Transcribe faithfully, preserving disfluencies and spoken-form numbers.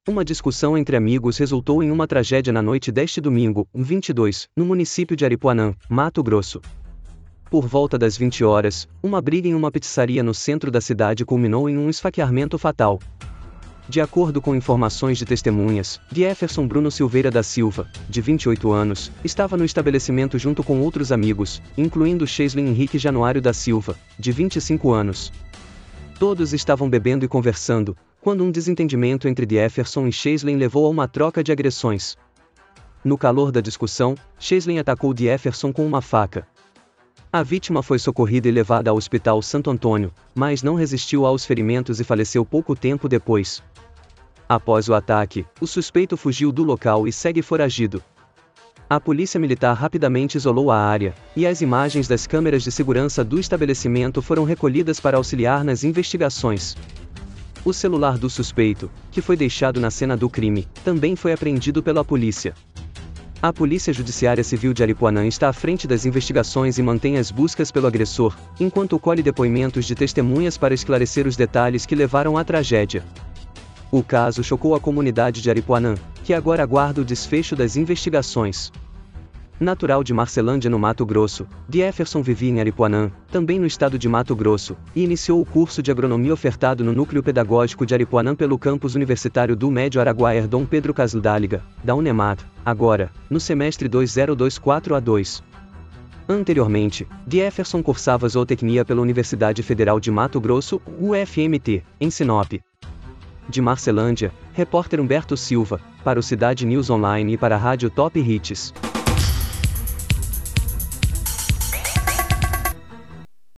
Uma discussão entre amigos resultou em uma tragédia na noite deste domingo, vinte e dois, no município de Aripuanã, Mato Grosso. Por volta das vinte horas, uma briga em uma pizzaria no centro da cidade culminou em um esfaqueamento fatal. De acordo com informações de testemunhas, Jefferson Bruno Silveira da Silva, de vinte e oito anos, estava no estabelecimento junto com outros amigos, incluindo Cheislin Henrique Januário da Silva, de vinte e cinco anos. Todos estavam bebendo e conversando, quando um desentendimento entre Jefferson e Cheislin levou a uma troca de agressões. No calor da discussão, Cheislin atacou Jefferson com uma faca. A vítima foi socorrida e levada ao Hospital Santo Antônio, mas não resistiu aos ferimentos e faleceu pouco tempo depois. Após o ataque, o suspeito fugiu do local e segue foragido. A polícia militar rapidamente isolou a área, e as imagens das câmeras de segurança do estabelecimento foram recolhidas para auxiliar nas investigações. O celular do suspeito, que foi deixado na cena do crime, também foi apreendido pela polícia. A Polícia Judiciária Civil de Aripuanã está à frente das investigações e mantém as buscas pelo agressor, enquanto colhe depoimentos de testemunhas para esclarecer os detalhes que levaram à tragédia. O caso chocou a comunidade de Aripuanã, que agora aguarda o desfecho das investigações. Natural de Marcelândia, no Mato Grosso, Jefferson vivia em Aripuanã, também no estado de Mato Grosso, e iniciou o curso de agronomia ofertado no Núcleo Pedagógico de Aripuanã pelo campus universitário do Médio Araguaia Dom Pedro Casdáliga, da Unemad, agora, no semestre dois mil e vinte e quatro a dois. Anteriormente, Jefferson cursava zootecnia pela Universidade Federal de Mato Grosso, U F M T, em Sinop. De Marcelândia, repórter Humberto Silva, para o Cidade News Online e para a Rádio Top Hits.